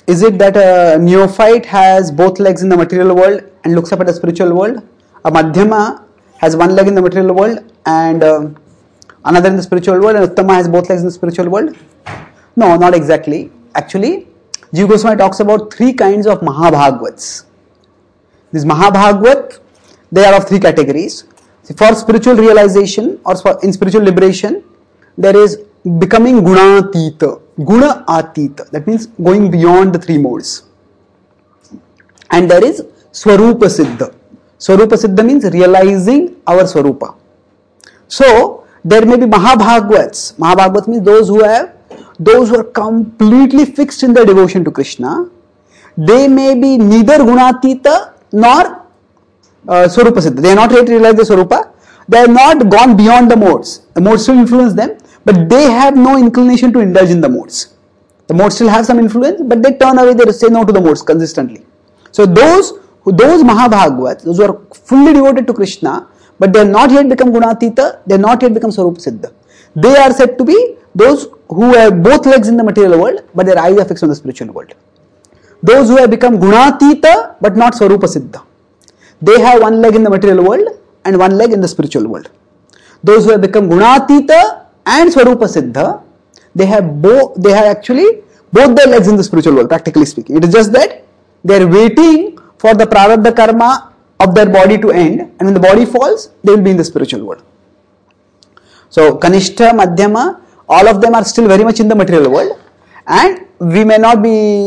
Is it that a neophyte has both legs in the material world and looks up at the spiritual world? A Madhyama has one leg in the material world and another in the spiritual world, and Uttama has both legs in the spiritual world? No, not exactly. Actually, Jiva Goswami talks about three kinds of Mahabhagavats. These Mahabhagavat, they are of three categories. For spiritual realization or in spiritual liberation, there is becoming Gunatita. Guna Atita. That means going beyond the three modes. And there is Swarupa Siddha. Swarupa Siddha means realizing our Swarupa. So, there may be Mahabhagavats. Mahabhagavats means those who are completely fixed in their devotion to Krishna. They may be neither Gunatita nor Swarupa Siddha. They are not yet realized the Swarupa. They have not gone beyond the modes. The modes still influence them, but they have no inclination to indulge in the modes. The modes still have some influence, but they turn away, they say no to the modes consistently. So those Mahabhagavats, those who are fully devoted to Krishna, but they have not yet become Gunatita, they have not yet become Swarupa Siddha. They are said to be those who have both legs in the material world, but their eyes are fixed on the spiritual world. Those who have become Gunatita, but not Swarupa Siddha. They have one leg in the material world and one leg in the spiritual world. Those who have become Gunatita and Swarupa Siddha, they have actually both their legs in the spiritual world, practically speaking. It is just that they are waiting for the prarabdha karma of their body to end, and when the body falls, they will be in the spiritual world. So, Kanishta, Madhyama, all of them are still very much in the material world, and we are not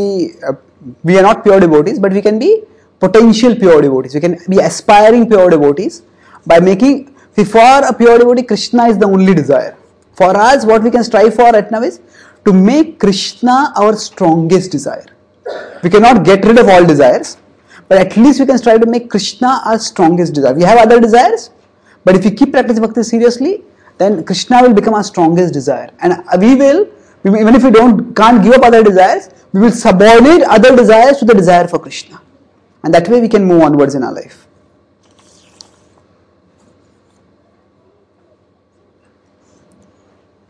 pure devotees, but we can be potential pure devotees. We can be aspiring pure devotees by making, for a pure devotee, Krishna is the only desire. For us, what we can strive for right now is to make Krishna our strongest desire. We cannot get rid of all desires, but at least we can strive to make Krishna our strongest desire. We have other desires, but if we keep practicing bhakti seriously, then Krishna will become our strongest desire. And even if we can't give up other desires, we will subordinate other desires to the desire for Krishna. And that way we can move onwards in our life.